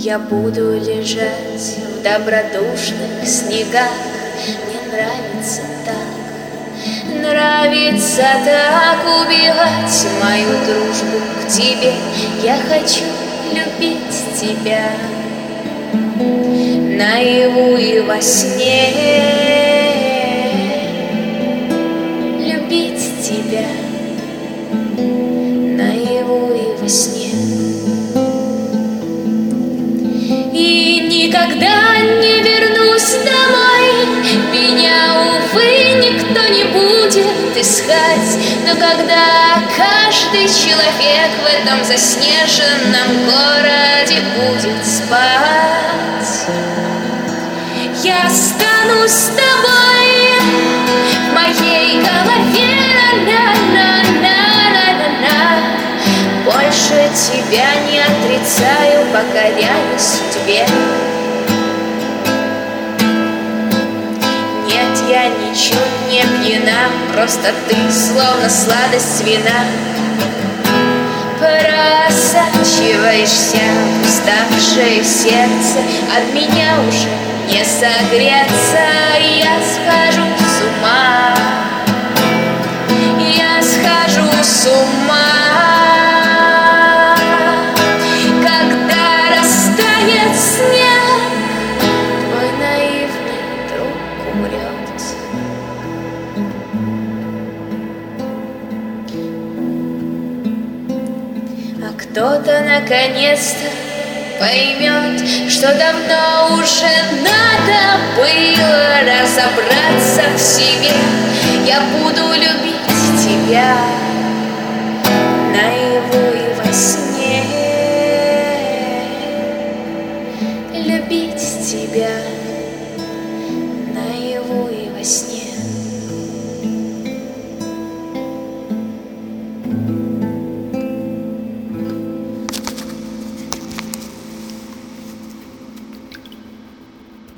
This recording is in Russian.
Я буду лежать в добродушных снегах. Мне нравится так, нравится так убивать мою дружбу к тебе. Я хочу любить тебя наяву и во сне, любить тебя наяву и во сне. И никогда не вернусь домой, меня, увы, никто не будет искать. Но когда каждый человек в этом заснеженном городе будет спать, я останусь с тобой в моей голове. Больше тебя не отрицаю, покоряюсь судьбе. Нет, я ничуть не пьяна, просто ты словно сладость вина. Просачиваешься в уставшее сердце, от меня уже не согреться. Я схожу с ума, я схожу с ума. Кто-то наконец-то поймет, что давно уже надо было разобраться в себе. Я буду любить тебя